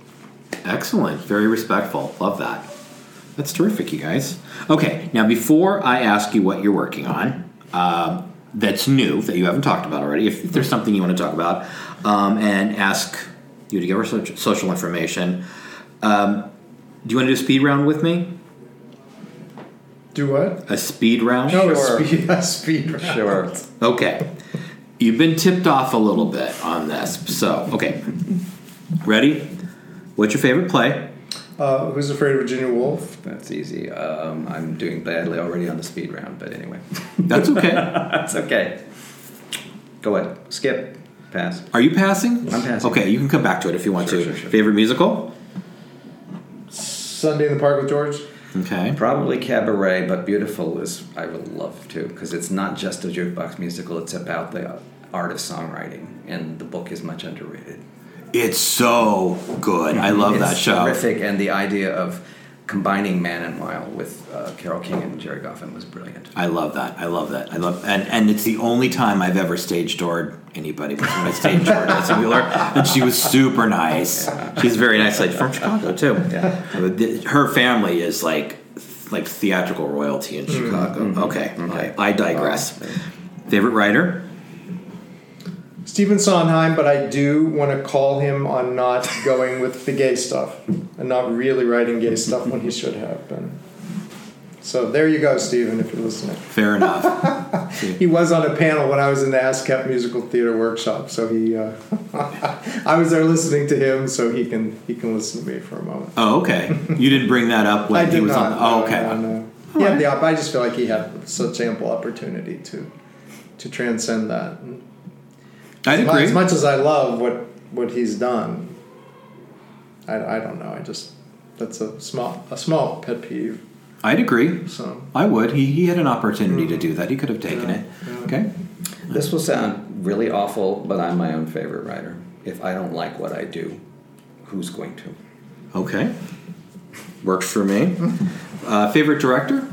Excellent. Very respectful. Love that. That's terrific, you guys. Okay, now before I ask you what you're working on, uh, that's new, that you haven't talked about already, if, if there's something you want to talk about, um, and ask you to give our social, social information, um, do you want to do a speed round with me? Do what? A speed round? No, Sure. a speed, a speed round. Sure. Okay. You've been tipped off a little bit on this. So, okay. Ready? What's your favorite play? Uh, Who's Afraid of Virginia Woolf? That's easy. Um, I'm doing badly already on the speed round, but anyway. That's okay. That's okay. Go ahead. Skip. Pass. Are you passing? I'm passing. Okay, you can come back to it if you want Sure, to. sure, sure. Favorite musical? Sunday in the Park with George? Okay. Probably Cabaret, but Beautiful is, I would love to, because it's not just a jukebox musical, it's about the art of songwriting, and the book is much underrated. It's so good. I love it's that show. Terrific, and the idea of combining Man and Wild with uh, Carole King and Jerry Goffin was brilliant. I love that. I love that. I love, and and it's the only time I've ever stage doored anybody. When I stage doored Nancy Wheeler, and she was super nice. She's very nice, like from Chicago too. Yeah. Her family is like like theatrical royalty in Chicago. Mm-hmm. Okay, Okay. I, I digress. Wow. Favorite writer? Stephen Sondheim, but I do want to call him on not going with the gay stuff and not really writing gay stuff when he should have been. So there you go, Stephen, if you're listening. Fair enough. He was on a panel when I was in the ASCAP Musical Theater Workshop, so he, uh, I was there listening to him, so he can he can listen to me for a moment. Oh, okay. You didn't bring that up when I he did was not. on. Oh, no, okay. no, no. He had the op- I just feel like he had such ample opportunity to to transcend that. I As much, agree. as much as I love what, what he's done, I, I don't know. I just that's a small a small pet peeve. I'd agree. So I would. He he had an opportunity to do that. He could have taken Yeah, it. yeah. Okay. This will sound really awful, but I'm my own favorite writer. If I don't like what I do, who's going to? Okay. Works for me. Uh, favorite director?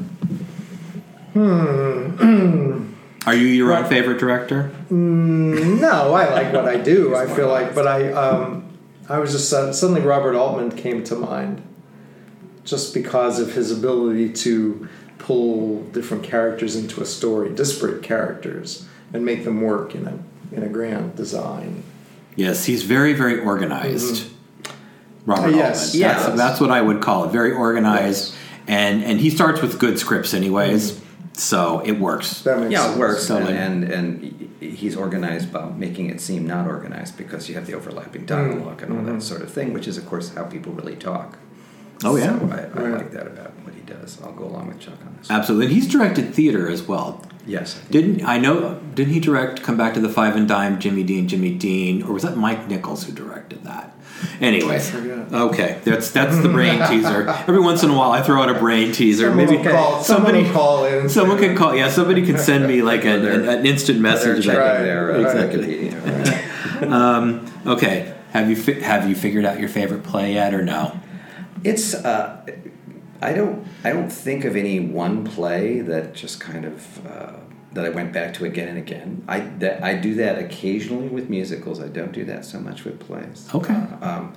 Hmm. Are you your own favorite director? No, I like what I do. I feel like, but I um, I was just uh, suddenly Robert Altman came to mind, just because of his ability to pull different characters into a story, disparate characters, and make them work in a in a grand design. Yes, he's very, very organized. Mm-hmm. Robert uh, yes, Altman. yes. That's, that's what I would call it. Very organized. Yes. And and he starts with good scripts anyways, mm-hmm. so it works. That makes yeah, sense. it works. So and, like, and and he's organized by making it seem not organized because you have the overlapping dialogue mm-hmm. and all that sort of thing, which is, of course, how people really talk. Oh, yeah. So I, I right. like that about what he does. I'll go along with Chuck on this. Absolutely. And he's directed theater as well. Yes. I didn't I know? Didn't he direct Come Back to the Five and Dime, Jimmy Dean, Jimmy Dean, or was that Mike Nichols who directed that? Anyway, okay, that's that's the brain teaser. Every once in a while, I throw out a brain teaser. Someone Maybe will call, somebody will call in. Someone can call. Yeah, somebody can send me like an, an, an instant message. Right, there. right, exactly. Right. um, okay, have you fi- have you figured out your favorite play yet, or no? It's. Uh, I don't. I don't think of any one play that just kind of. Uh, that I went back to again and again. I that, I do that occasionally with musicals. I don't do that so much with plays. Okay. Uh, um,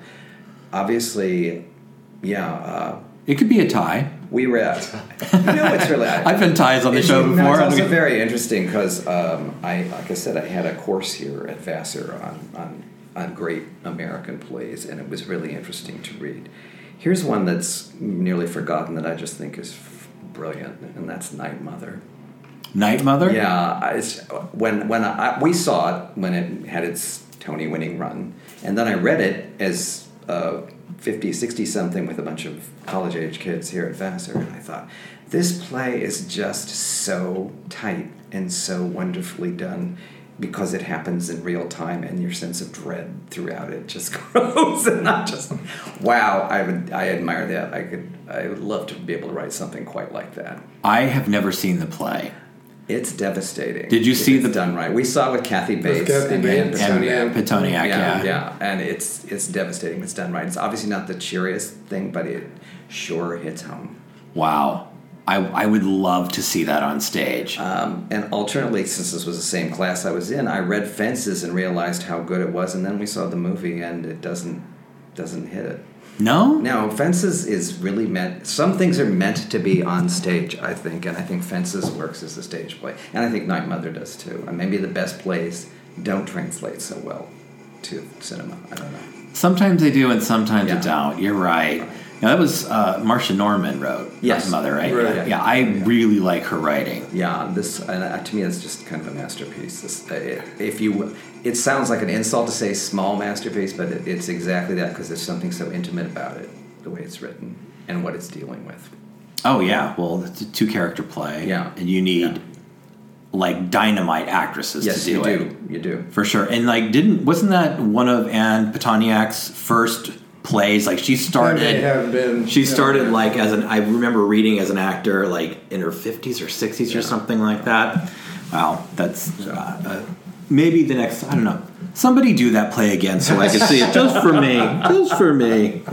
obviously, yeah. Uh, it could be a tie. We were at. You know, it's really. I, I've been ties on the show it's, before. It's also very interesting because um, I, like I said, I had a course here at Vassar on, on on great American plays, and it was really interesting to read. Here's one that's nearly forgotten that I just think is brilliant, and that's Night Mother. Night Mother? Yeah, it's, when when I, we saw it when it had its Tony-winning run, and then I read it as uh, fifty, sixty-something with a bunch of college-age kids here at Vassar, and I thought, this play is just so tight and so wonderfully done because it happens in real time, and your sense of dread throughout it just grows, and I just, wow, I would, I admire that. I could, I would love to be able to write something quite like that. I have never seen the play. It's devastating. Did you see it's the done right? We saw it with Kathy Bates with Kathy and Bates Ann Petoniak. And Petoniak, yeah, yeah, yeah, and it's it's devastating. It's done right. It's obviously not the cheeriest thing, but it sure hits home. Wow, I I would love to see that on stage. Um, and alternately, since this was the same class I was in, I read Fences and realized how good it was, and then we saw the movie, and it doesn't doesn't hit it. No? No, Fences is really meant... Some things are meant to be on stage, I think, and I think Fences works as a stage play. And I think Night Mother does, too. And maybe the best plays don't translate so well to cinema. I don't know. Sometimes they do, and sometimes yeah. they don't. You're right. Now, that was uh, Marcia Norman wrote yes. Night Mother, right? right. Yeah, yeah, I yeah. really like her writing. Yeah, this and uh, to me, it's just kind of a masterpiece. This, uh, it, if you... It sounds like an insult to say small masterpiece, but it, it's exactly that because there's something so intimate about it, the way it's written and what it's dealing with. Oh, yeah. Well, it's a two-character play. Yeah. And you need, yeah. like, dynamite actresses yes, to do you it. do. You do. For sure. And, like, didn't... Wasn't that one of Ann Petoniak's first plays? Like, she started... That may have been... She started, yeah. like, as an... I remember reading as an actor, like, in her fifties or sixties yeah. or something like that. Wow. That's... Uh, uh, maybe the next... I don't know. Somebody do that play again so I can see it just for me. Just for me.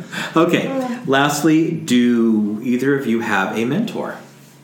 Okay. Lastly, do either of you have a mentor?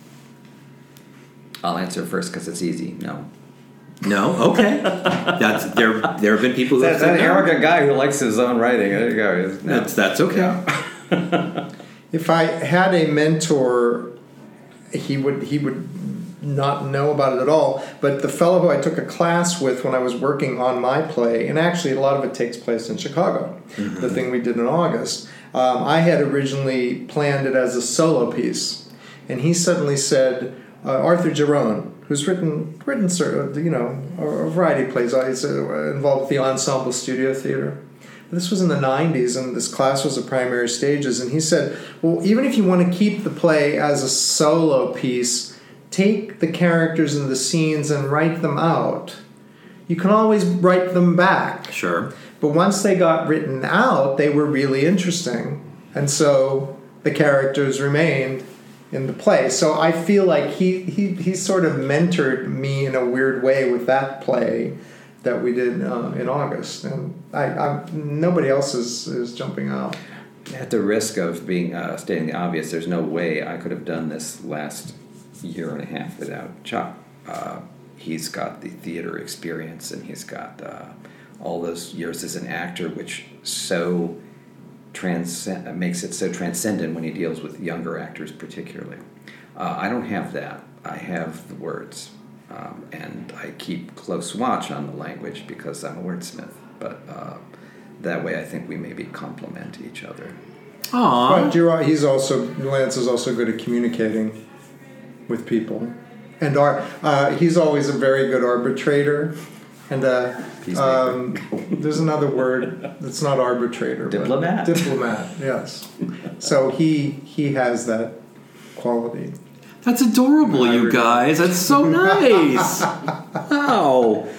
I'll answer first because it's easy. No. No? Okay. That's there. There have been people who That's have an said no. arrogant guy who likes his own writing. There you go. No. That's that's okay. Yeah. If I had a mentor, he would he would not know about it at all. But the fellow who I took a class with when I was working on my play, and actually a lot of it takes place in Chicago, mm-hmm. the thing we did in August, um, I had originally planned it as a solo piece. And he suddenly said, uh, Arthur Giron, who's written, written sort of, you know, a variety of plays. He's uh, involved with the Ensemble Studio Theater. This was in the nineties, and this class was at Primary Stages. And he said, well, even if you want to keep the play as a solo piece, take the characters and the scenes and write them out. You can always write them back. Sure. But once they got written out, they were really interesting. And so the characters remained in the play. So I feel like he, he, he sort of mentored me in a weird way with that play that we did uh, in August. And I, I nobody else is, is jumping out. At the risk of being uh, stating the obvious, there's no way I could have done this last year and a half without Chuck. Uh, he's got the theater experience, and he's got uh, all those years as an actor, which so transcend makes it so transcendent when he deals with younger actors, particularly. Uh, I don't have that. I have the words. Um, and I keep close watch on the language because I'm a wordsmith. But uh, that way I think we maybe complement each other. Aww. But you're, he's also, Lance is also good at communicating with people. And our, uh, he's always a very good arbitrator. And uh, um, there's another word that's not arbitrator. Diplomat. But diplomat, yes. So he he has that quality. That's adorable, you guys. That's so nice. Wow.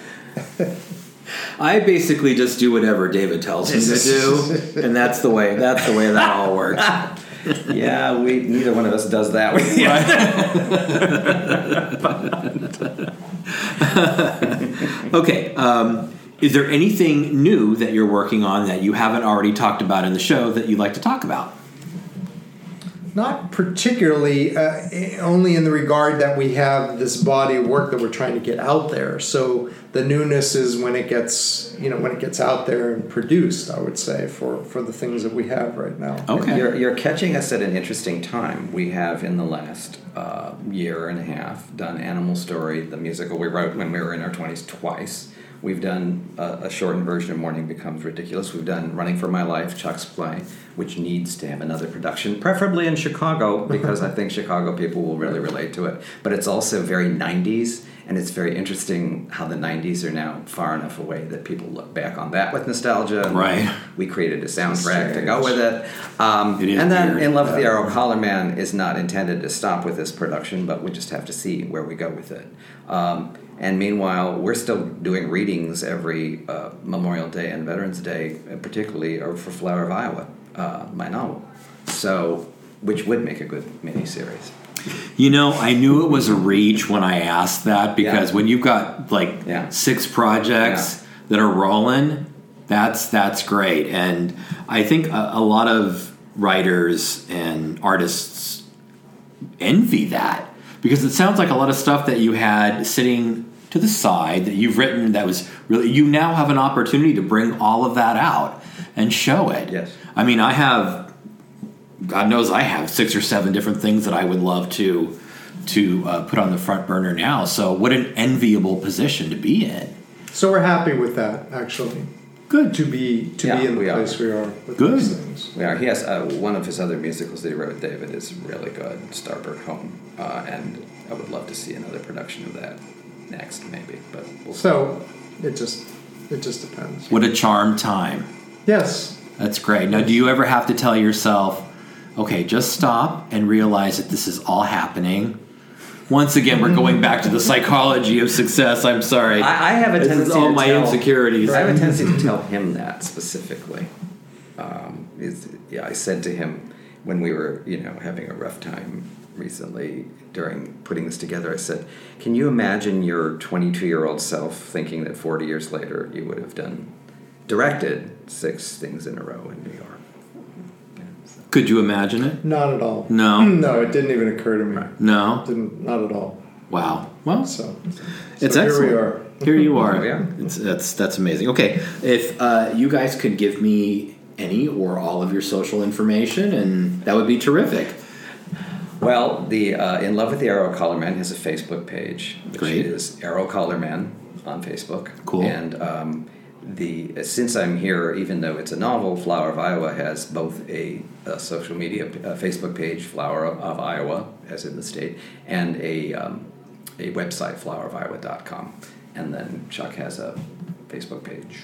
I basically just do whatever David tells me to do, and that's the way. That's the way that all works. Yeah, we neither one of us does that. Okay. Um, is there anything new that you're working on that you haven't already talked about in the show that you'd like to talk about? Not particularly, uh, only in the regard that we have this body of work that we're trying to get out there. So the newness is when it gets, you know, when it gets out there and produced, I would say, for, for the things that we have right now. Okay. You're, you're catching us at an interesting time. We have, in the last uh, year and a half, done Animal Story, the musical we wrote when we were in our twenties, twice. We've done a, a shortened version of Morning Becomes Ridiculous. We've done Running for My Life, Chuck's play, which needs to have another production, preferably in Chicago, because I think Chicago people will really relate to it. But it's also very nineties, and it's very interesting how the nineties are now far enough away that people look back on that with nostalgia. And right. We created a soundtrack to go with it. Um, it is and then weird. In Love with the Arrow Collar Man is not intended to stop with this production, but we just have to see where we go with it. Um, And meanwhile, we're still doing readings every uh, Memorial Day and Veterans Day, particularly for Flower of Iowa, uh, my novel. So, which would make a good miniseries. You know, I knew it was a reach when I asked that because Yeah. when you've got like Yeah. six projects Yeah. that are rolling, that's that's great. And I think a, a lot of writers and artists envy that because it sounds like a lot of stuff that you had sitting to the side that you've written that was really, you now have an opportunity to bring all of that out and show it. Yes. I mean, I have, God knows I have six or seven different things that I would love to to uh, put on the front burner now. So what an enviable position to be in. So we're happy with that, actually. Good. To be to Yeah, be in the we are. place we are with Good. these things. We are. He has uh, one of his other musicals that he wrote, David, is really good, Starboard Home, uh, and I would love to see another production of that next, maybe. But we'll see. So it just it just depends. What a charmed time. Yes. That's great. Now, do you ever have to tell yourself, okay, just stop and realize that this is all happening? Once again, we're going back to the psychology of success. I'm sorry. I, I have a This tendency is all to my tell, insecurities. I have a tendency to tell him that specifically. Um, is, yeah, I said to him when we were, you know, having a rough time recently during putting this together, I said, can you imagine your twenty-two-year-old self thinking that forty years later you would have done, directed six things in a row in New York? Yeah, so. Could you imagine it? Not at all. No. No, it didn't even occur to me. No? Didn't not at all. Wow. Well, So, it's so excellent. here we are. Here you are. Oh, yeah. It's, that's that's amazing. Okay, if uh, you guys could give me any or all of your social information, and that would be terrific. Well, the uh, In Love with the Arrow Collar Man has a Facebook page, which Great. is Arrow Collar Man on Facebook. Cool. And um, the since I'm here, even though it's a novel, Flower of Iowa has both a, a social media a Facebook page, Flower of, of Iowa, as in the state, and a um, a website, flower of iowa dot com. And then Chuck has a Facebook page.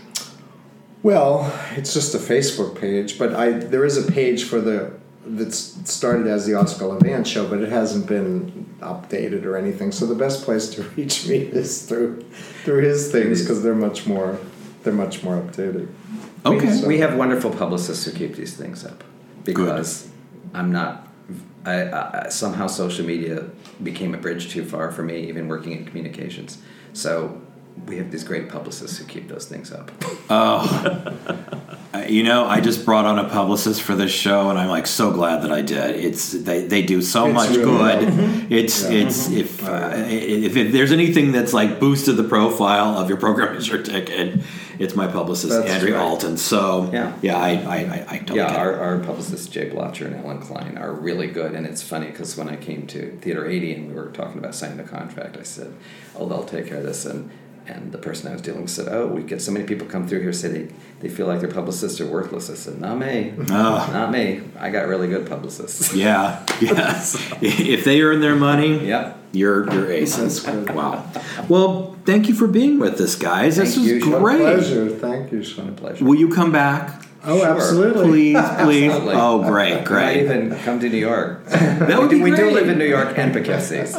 Well, it's just a Facebook page, but I there is a page for the that's started as the Oscar Levant show, but it hasn't been updated or anything. So the best place to reach me is through through his things because they're much more they're much more updated. Okay. We, we have wonderful publicists who keep these things up because I'm not. I, I, somehow social media became a bridge too far for me, even working in communications. So we have these great publicists who keep those things up. Oh, uh, you know, I just brought on a publicist for this show, and I'm like so glad that I did. It's they, they do so It's much really good. helpful. It's Yeah. it's if, uh, if if there's anything that's like boosted the profile of your program as your ticket, It's my publicist, That's Andrea right. Alton. So, Yeah. yeah, I, I, I, I totally Yeah, get it. our, our publicists, Jay Blotcher and Ellen Klein, are really good. And it's funny because when I came to Theater eighty and we were talking about signing the contract, I said, oh, they'll take care of this. And and the person I was dealing with said, oh, we get so many people come through here say they, they feel like their publicists are worthless. I said, not me. Oh. Not me. I got really good publicists. Yeah, yes. If they earn their money, Yep. you're you're aces. Wow. Well, thank you for being with us, guys. This Thank was you, Sean. great. Pleasure. Thank you, Sean. Pleasure. Will you come back? Oh, Sure. absolutely. Please, please. Absolutely. Oh, great, I might great. even come to New York. That would we be do, we do great. live in New York and Poughkeepsie. So.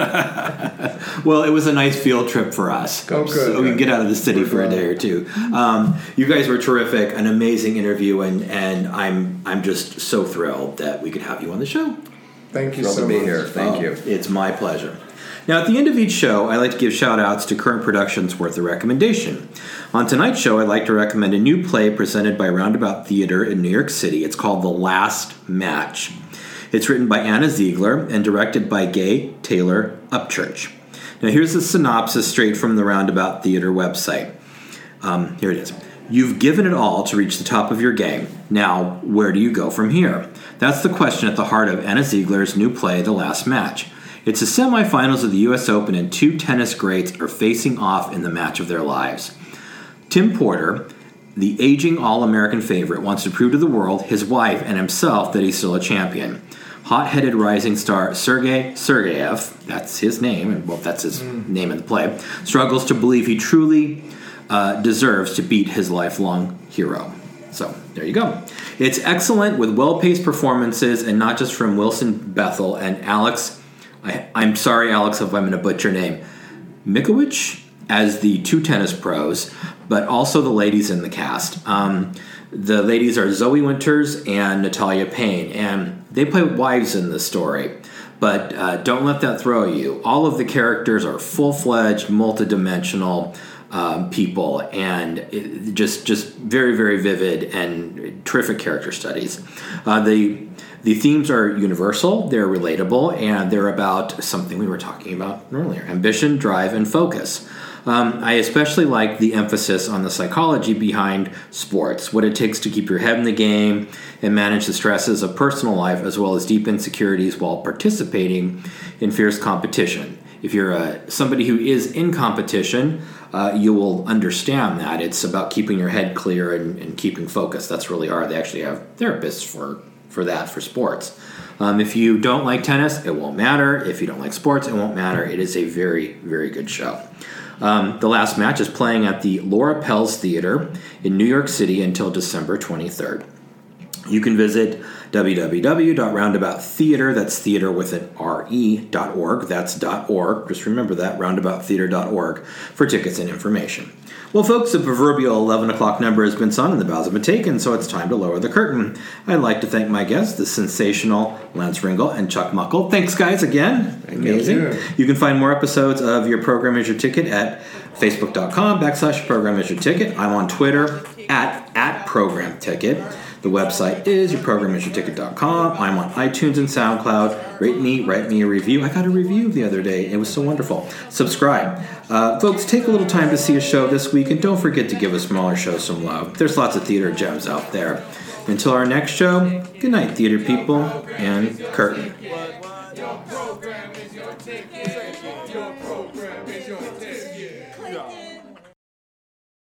Well, it was a nice field trip for us. Oh, good. So we can get out of the city We're for a glad. day or two. Um, you guys were terrific, an amazing interview, and, and I'm I'm just so thrilled that we could have you on the show. Thank you Thrilled so to be much. here. Thank Oh, you. It's my pleasure. Now, at the end of each show, I like to give shout-outs to current productions worth a recommendation. On tonight's show, I'd like to recommend a new play presented by Roundabout Theater in New York City. It's called The Last Match. It's written by Anna Ziegler and directed by Gay Taylor Upchurch. Now, here's the synopsis straight from the Roundabout Theater website. Um, here it is. You've given it all to reach the top of your game. Now, where do you go from here? That's the question at the heart of Anna Ziegler's new play, The Last Match. It's the semifinals of the U S Open, and two tennis greats are facing off in the match of their lives. Tim Porter, the aging All-American favorite, wants to prove to the world, his wife, and himself that he's still a champion. Hot-headed rising star Sergei Sergeyev, that's his name, and well, that's his mm. name in the play, struggles to believe he truly uh, deserves to beat his lifelong hero. So, there you go. It's excellent with well-paced performances, and not just from Wilson Bethel and Alex, I, I'm sorry, Alex, if I'm going to butcher your name, Mikowicz, as the two tennis pros, but also the ladies in the cast. Um, the ladies are Zoe Winters and Natalia Payne, and they play wives in the story. But uh, don't let that throw you. All of the characters are full-fledged, multidimensional um, people, and it, just just very, very vivid and terrific character studies. Uh, the The themes are universal, they're relatable, and they're about something we were talking about earlier, ambition, drive, and focus. Um, I especially like the emphasis on the psychology behind sports, what it takes to keep your head in the game and manage the stresses of personal life as well as deep insecurities while participating in fierce competition. If you're uh, somebody who is in competition, uh, you will understand that. It's about keeping your head clear and, and keeping focus. That's really hard. They actually have therapists for for that, for sports. Um, if you don't like tennis, it won't matter. If you don't like sports, it won't matter. It is a very, very good show. Um, the Last Match is playing at the Laura Pels Theater in New York City until December twenty-third. You can visit w w w dot roundabout theater, that's theater with an R E, dot org, that's .org, just remember that, roundabout theater dot org, for tickets and information. Well, folks, the proverbial eleven o'clock number has been sung and the bows have been taken, so it's time to lower the curtain. I'd like to thank my guests, the sensational Lance Ringel and Chuck Muckle. Thanks, guys, again. Amazing. You. You can find more episodes of Your Program Is Your Ticket at facebook.com backslash program is your ticket. I'm on Twitter at, at program ticket. The website is your program is your ticket dot com. I'm on iTunes and SoundCloud. Rate me, write me a review. I got a review the other day. It was so wonderful. Subscribe. Uh, folks, take a little time to see a show this week, and don't forget to give a smaller show some love. There's lots of theater gems out there. Until our next show, good night, theater people, and curtain. Your program is your ticket. Your